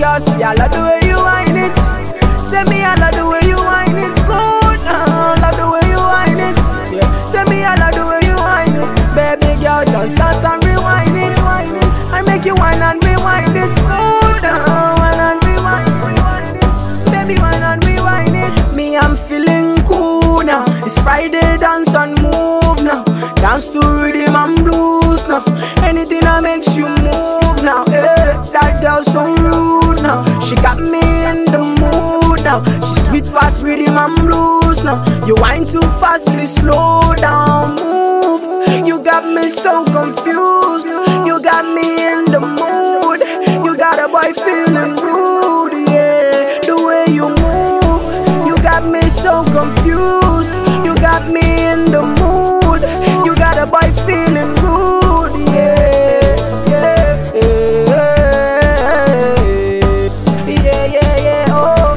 girl, see I love the way you whine it. Say me I love the way you whine it. Good, love the way you whine it. Yeah. Say me I love the way you whine it. Baby girl, just dance and rewind it. I make you whine and rewind it. Good, whine and rewind it. Baby, whine and rewind it. Me, I'm feeling cool now. It's Friday, dance and move now. Dance to rhythm and blues now. Anything that makes you move now. Hey, that girl so rude now. She got me in the mood now. She sweet fast rhythm and blues now. You whine too fast, please slow down, move. You got me so confused. You got me in the mood. You got a boy feeling rude, yeah. The way you move, you got me so confused. You got me in the mood. You got a boy feeling rude, yeah, yeah, yeah, yeah, yeah, oh,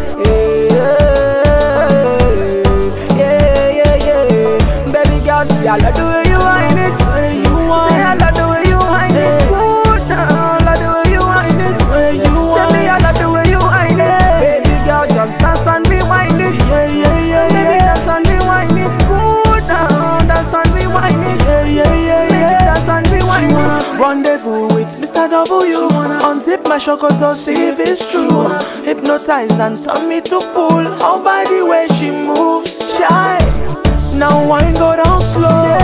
yeah, yeah, yeah. Baby girl, see I love the way you whine it. Say I love the way you whine it. Good, I love the way you whine it. Say me I love the way you whine it. Baby girl, just dance and rewind it. Baby, dance and rewind it. Good, dance and rewind it. Dance and rewind it. Rendezvous with Mr. W. Unzip my chocolate, see if it's true. Hypnotize and turn me to fool. How by the way she moves, shy. Now wine go down slow.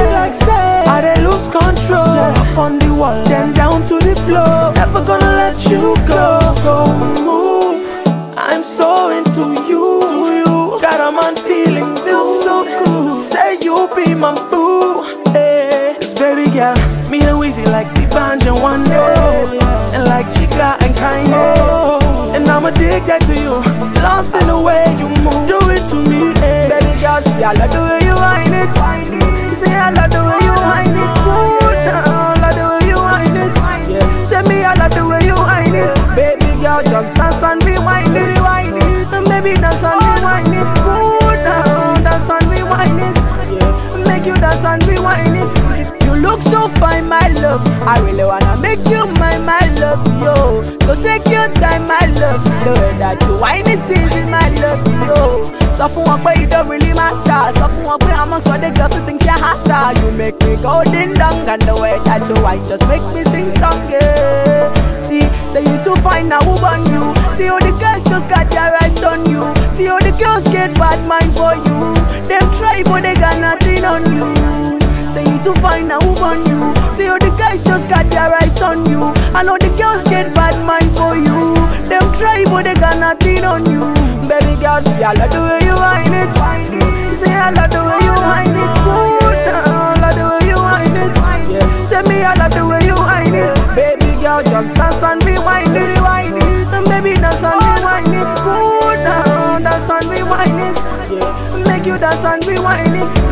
I dey lose control. Up on the wall, then down to the floor. Never gonna let you go. Go move. I'm so into you. Got a man feeling feels so good. Say you be my boo. Hey, this baby girl, me and Weezy like the band and one day, and like Chica and Kanye. And I'm addicted to you, lost in the way you move. Do it to me, hey. Baby girl, see I love the way you whine it. Say I love the way you whine it. Good, I love the way you whine it. Yeah. Say me I love the way you whine it. Baby girl, just dance and rewind it. And baby dance and rewind it. Good, dance and rewind it. Yeah. Make you dance and rewind it. You look so fine, my love. I really wanna make you my love, yo. So take your time, my love. The way that you whine is easy, my love, yo. So for one way, it don't really matter. So for one way, amongst all the girls who think you're hotter. You make me go ding dong, and the way that you whine just make me sing song, yeah. See, say you too fine, now who on you? See how the girls just got their eyes on you. See how the girls get bad mind for you. Them try, but they got nothing on you. Say you too fine, now who on you? See how the guys just got their eyes on you. I know the girls get bad mind for you. Them try, but they got nothing on you. Baby girl, see I love the way you whine it. Say I love the way you whine it. Good, I love the way you whine it. Yeah. Say me I love the way you whine it. Baby girl, just dance and rewind it. And baby dance and rewind it. Good, dance and rewind it. Yeah. Make you dance and rewind it.